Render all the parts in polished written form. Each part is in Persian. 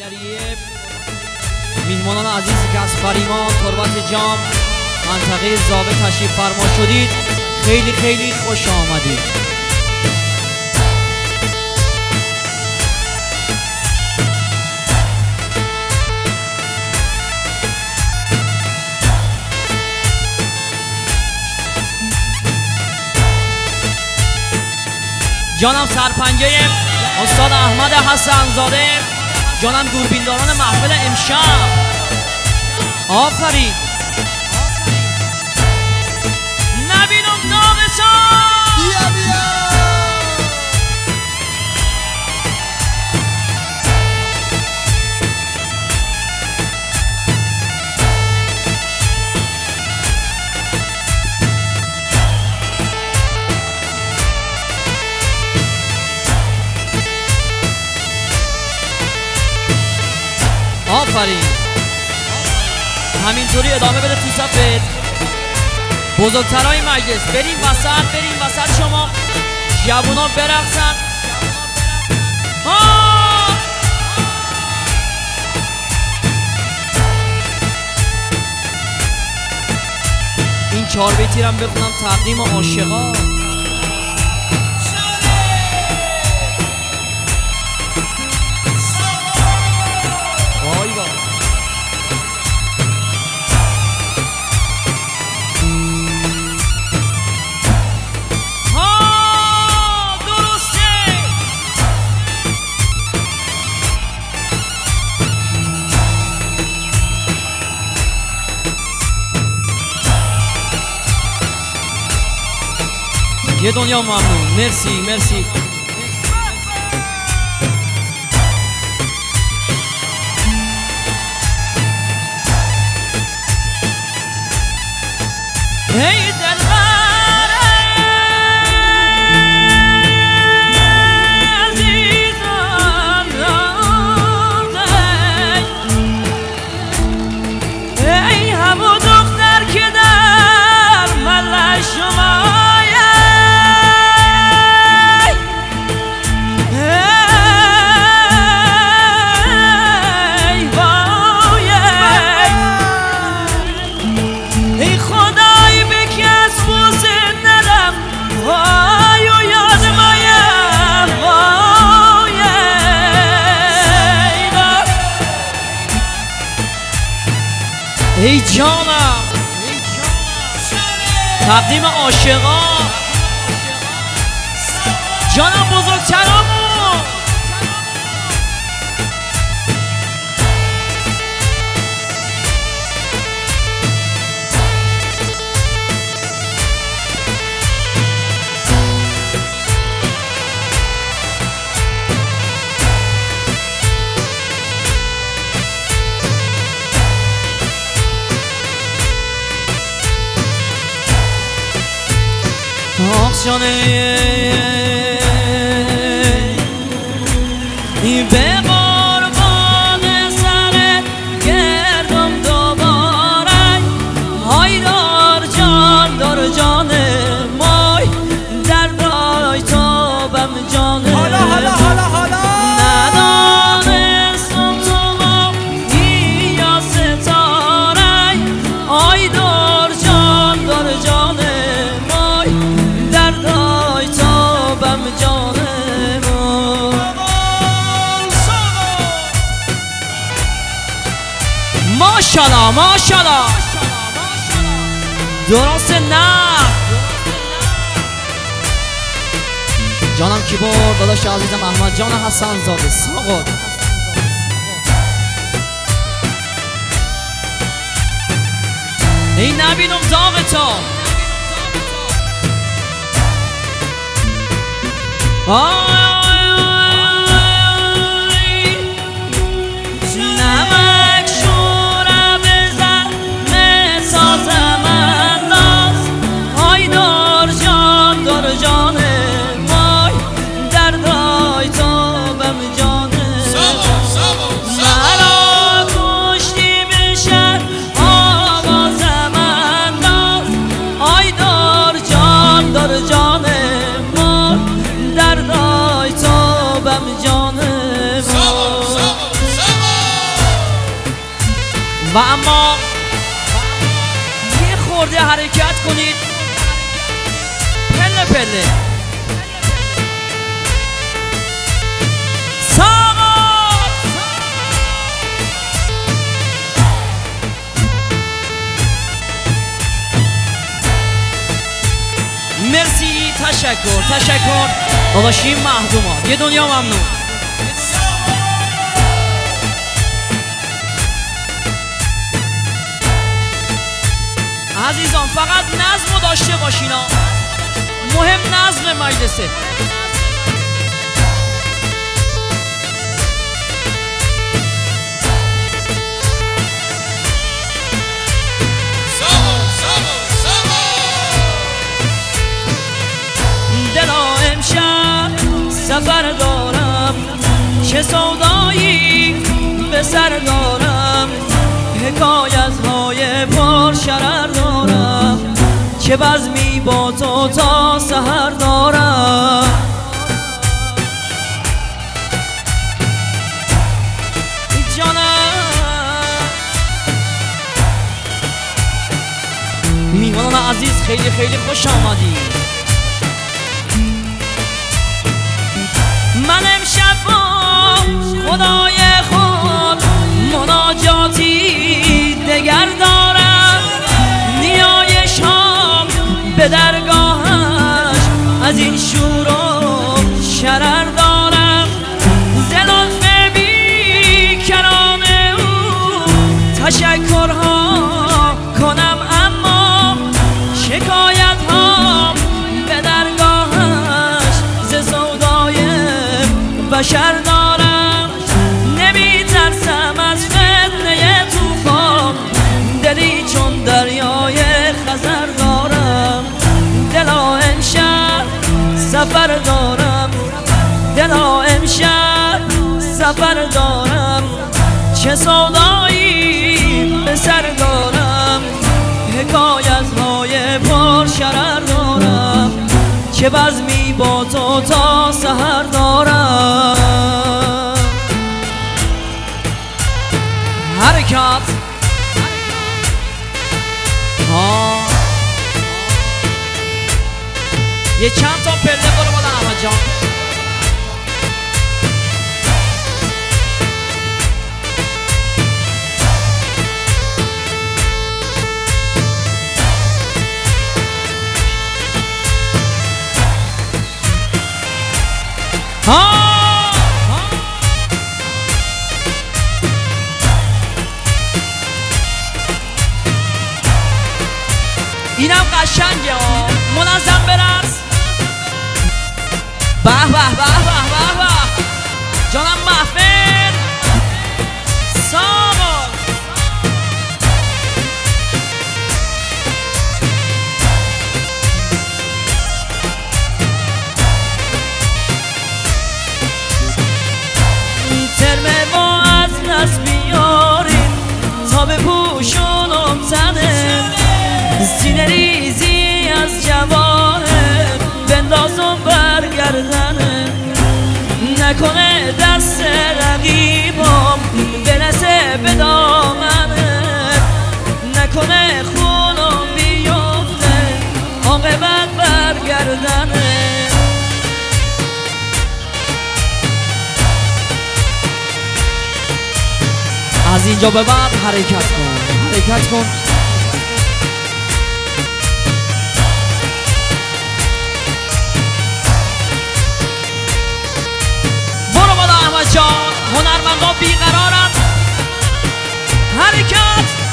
انجینری میهمانان عزیزی که از فریمان، تربت جام، منطقه زابه تشریف فرما شدید، خیلی خیلی خوش آمدید. جانم سرپنجه استاد احمد حسن زاده، جانم دوربینداران محفل امشب. آفرین. نبینم داغشان. بیا بیا. آفرین. همینطوری ادامه بده تو صفت. بزرگترای مجلس بریم وسط شما جوونا برقصن. این 4 بیتی رو بخونم تقدیم عاشقا. یه دنیا ممنون. مرسی مرسی. ای دلبر عزیزان، ای همون دختر که در ملع شما ای جانم تقدیم عاشقا، جانم بزرگترامون. آخشانه به قربان سرت گردم دوباره. های دار جان مای در رای تابم جان حالا ندانستم تو ما یا ستاره. های دار جان ماشالله درست نه. جانم کیبورد داداش عزیزم احمد جان حسن زاده ساقط. این نبینم داغتا. جان ما در راه و اما یه خورده حرکت کنید، پله پله. مرسی، تشکر داداشیم مهدوما، یه دنیا ممنون. عزیزان فقط نظم داشته باشینا، مهم نظم مجلسه. دلا امشب سفر دارم، چه سودایی به سر دارم، حکایت های پر شرر دارم، چه بزمی با تو تا سحر دارم. جانم میهمانان عزیز خیلی خیلی خوش آمدی. من امشب با خدای خود مناجاتی دگر دارم، نیای شام به درگاهش از این شور و شرر دارم. ز لطف بی کران او تشکرها کنم، اما شکایت ها به درگاهش ز سودای بشر دارم. نمی ترسم از فتنه طوفان، دلی چون دریای خزر دارم. دلا امشب سفر دارم، دلا امشب سفر دارم، چه سودایی به سر دارم، حکایت های پر شرر دارم، چه بزمی با تو تا سحر دارم. حرکت یه چند تا پله برو مادر احمد جان. اینم قشنگه ها، منظم برس. به به به به به جانم محفل سامان. ترمه ما از نس بیاریم تا به پوشونم تنه، سینه ریزی از جواهر بندازم برگردنه، نکنه دست رقیبم برسه به دامنه، نکنه خونم بیفته عاقبت برگردنه. از اینجا به بعد حرکت کن. برو بالا احمد جان، هنرمندا بیقرارن. حرکت.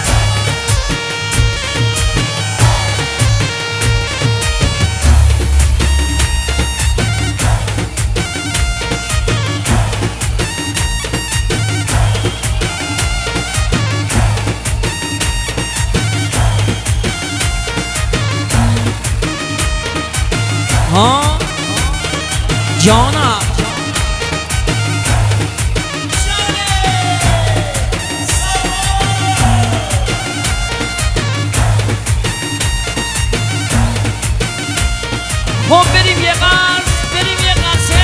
جانم خب بریم یه قصه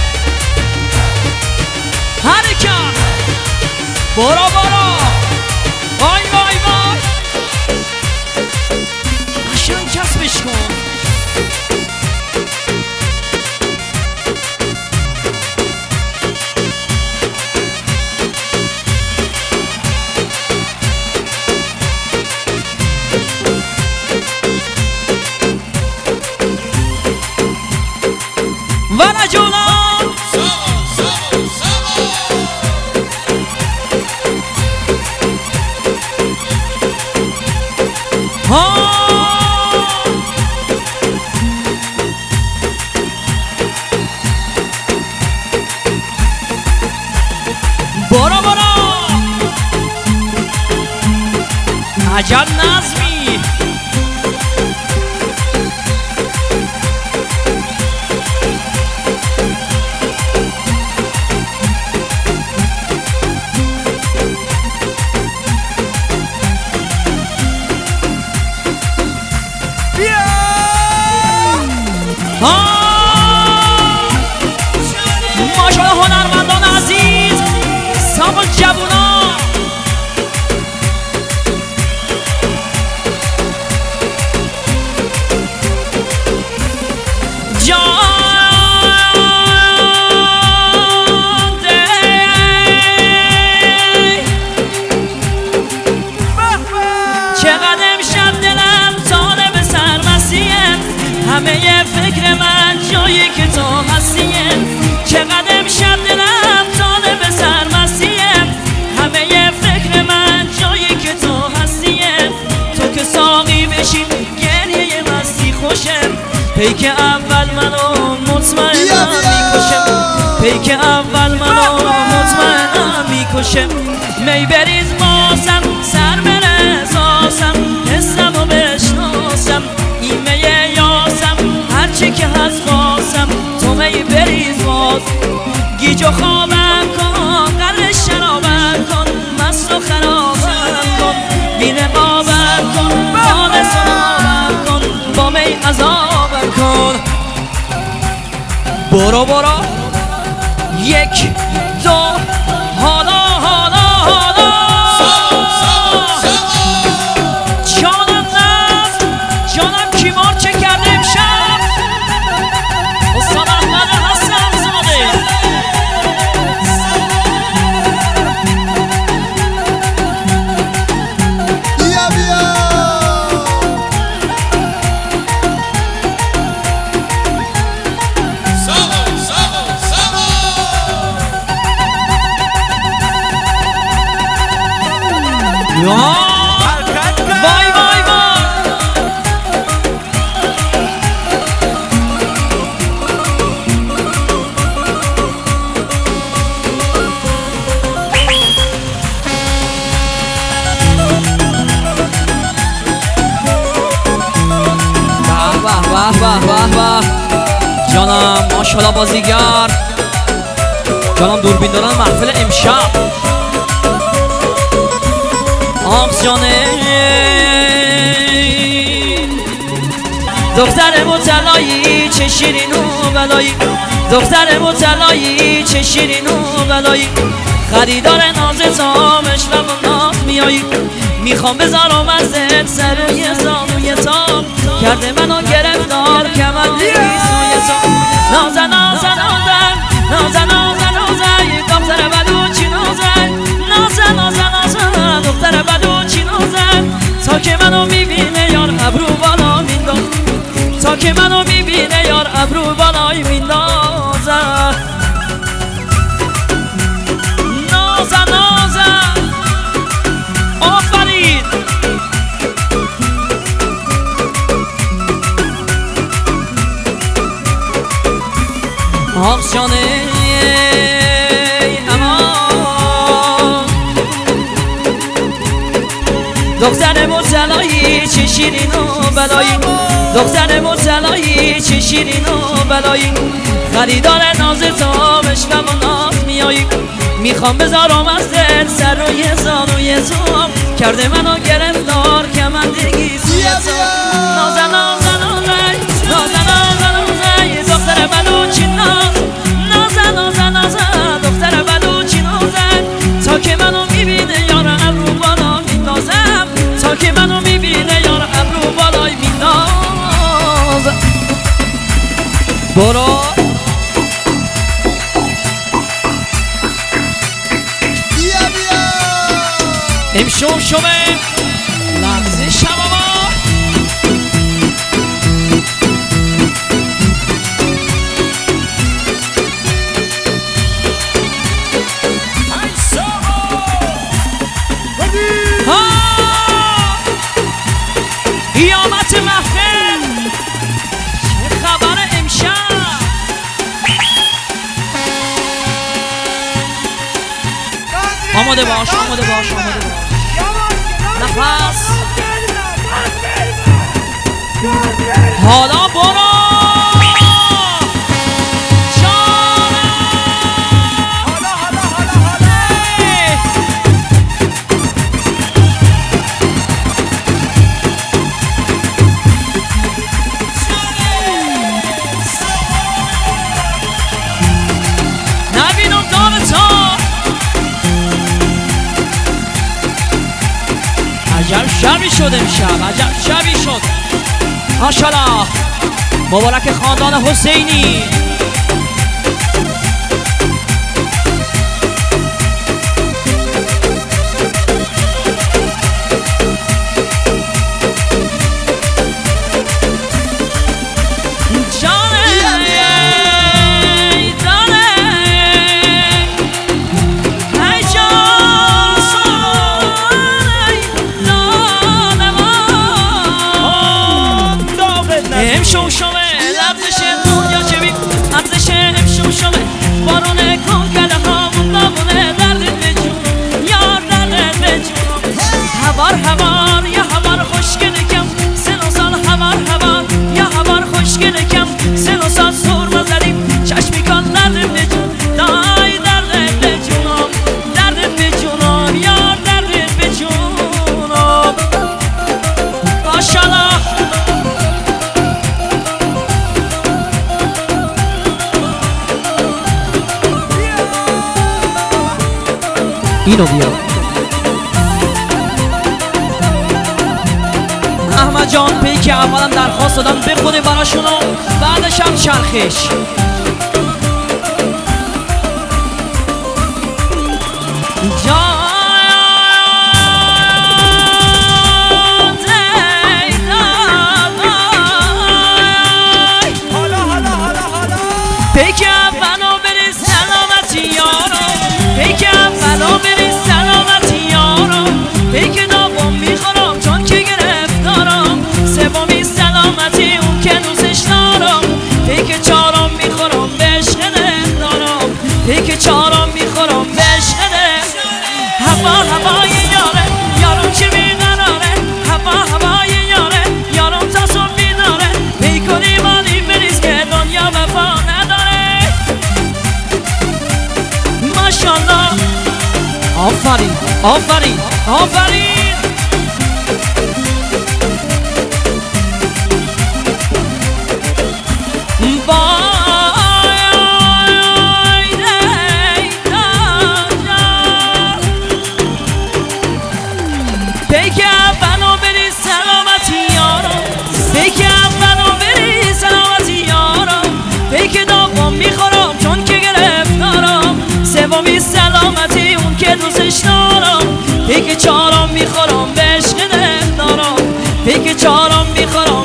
حرکت. برو عجب نظمی. ماشاءالله هنرمندان عزیز، ساق جوونا چقدر امشب دلم طالب سرمسیه، همه فکر من جایی که تو هستیه. چقدر امشب دلم طالب سرمسیه، همه فکر من جایی که تو هستیه. تو که ساقی بشیم گریه مستی خوشم، پیک اول منو مطمئنم میکشم، پیک اول منو مطمئنم میکشم. می بریز ماسم سر برساسم، حسم و بشناسم ایمه یاسم، هرچی که هست باسم. تو می بریز باز گیج و خوابم کن، قرر شرابم کن، مست و خرابم کن، بین قابم کن، حال سنابم کن، با می عذابم کن. برو برو یک دو حالا حالا حالا جانم نفت جانم کیمار چه کرده امشب. استاد احمد حسن زاده بیا بیا وای وای وای. به به به به جانم ماشاءالله بازیگر، جانم دوربین دارن محفل امشب. آخ جانه دختر مطلعی چه شیرین و بلایی، دختر مطلعی چه شیرین و بلایی، خریدار ناز تامش و ناز میایی. میخوام بذارم ازت سر روی زانوی تام، کرده منو گرفتار کمندی سوی تام. نازن نازن نازن نازن نازن نازن دختر بلوچی نازن، نازن نازن نازن دختر بلوچی نازن. تا که منو میبینه یار ابرو بالا مینداز، تا که منو میبینه یار ابرو بالای میندازن. نازن نازن آفرین. آخ جانه امان دختر مطلعی چه شیرین و بلایی، دختر مطلعی چه شیرین و بلایی، خریدار ناز تابش و ناز میایی. میخوام بذارم از دل سر روی زانوی تو، کرده منو گرفتار کمندگی سوی تو. نازن نازن نازن نازن نازن نازن دختر بلوچی ناز، نازن نازن نازن دختر بلوچی نازن. تا که منو میبینه یار ابرو بالا میندازم، تا که منو میبینه یار ابرو بالای میندازم. برو بیا بیا امشب شبه لحظه شبابا. قیامت محفل چه خبر امشب. آماده باش آماده باش آماده باش. نفس حالا برو عجب شبی شد امشب، عجب شبی شد. ماشاءالله مبارک خاندان حسینی. اینو بیا احمد جان پیک اولم درخواست دادم بخونه براشونو بعدش هم چرخش پیک اولو بری سلامتی یارو پیک اولو بری سلامتی یارو پیک دوم میخورم چون که گرفتارم سومی سلامتی اون که دوستش دارم پیک چهارم میخورم به عشق دارم پیک چهارم میخورم به عشق هوا هوای یاره یارم چی بیقراره هوا هوای یاره یارم تصم میداره پیکنی مالی بریز که دنیا وفا نداره ماشالله آفرین آفرین آفرین پیک اولو بری سلامتی یارو پیک اولو بری سلامتی یارو پیک دوم میخورم چون که گرفتارم سومی سلامتی اون که دوستش دارم پیک چهارم میخورم به عشق دارم پیک چهارم میخورم